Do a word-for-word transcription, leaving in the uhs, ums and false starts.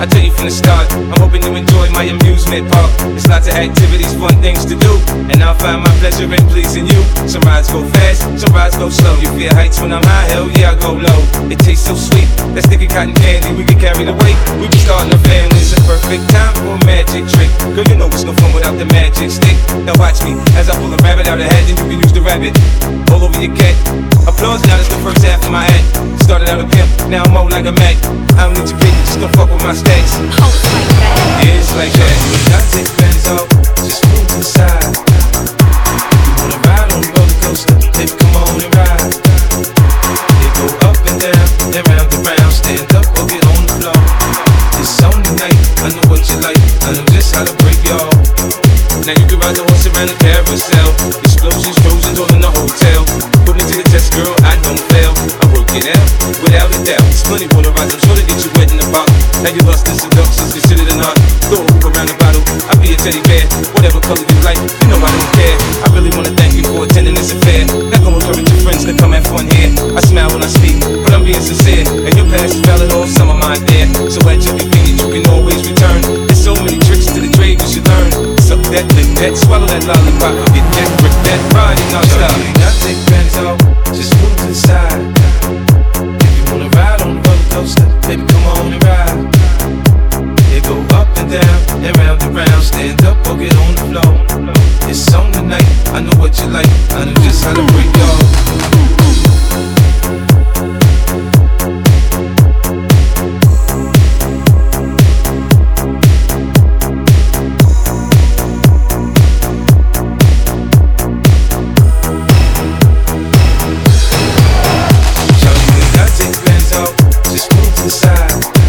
I tell you from the start, I'm hoping you enjoy my amusement park. There's lots of activities, fun things to do, and I'll find my pleasure in pleasing you. Some rides go fast, some rides go slow. You fear heights when I'm high, hell yeah, I go low. It tastes so sweet, that sticky cotton candy, we can carry the weight. We be starting a family, it's a perfect time for a magic trick. Girl, you know it's no fun without the magic stick. Now watch me, as I pull a rabbit out of hat, and you can use the rabbit all over your cat. Applause, now that's the first half of my act. Started out a pimp, now I'm more like a Mac. I don't need your pity, just don't fuck with my stacks. Oh, it's like that. Yeah, it's like that. I take bands off, just move to the side. You wanna ride on the roller coaster, baby, come on and ride. It go up and down, then round and round. Stand up or get on the floor. It's on the night, I know what you like, I know just how to break y'all. Now you can ride the horse around the carousel. Explosions, Trojans all in the hotel. Put me to the test, girl, I don't fail. I work it out, without a doubt. It's plenty wanna ride, I'm sure to get you wet in the bottle. Now you lost in seduction's considered an art. Throw a hoop around the bottle, I'll be a teddy bear. Whatever color you like, you know I don't care. I really wanna thank you for attending this affair. Not gonna encourage your friends to come have fun here. I smile when I speak, but I'm being sincere. And your past is valid, all some of mine there. So at your convenience, you can always return. There's so many tricks to the trade you should learn. Suck that, lick that, swallow that lollipop, forget that, grip that, ride it non-stop. Now take panties off, just move to the side. If you wanna ride on the roller coaster, baby, come on and ride. It go up and down, and round and round. Stand up or get on the floor. It's on the night, I know what you like, I know just how to break y'all. Just move to the side.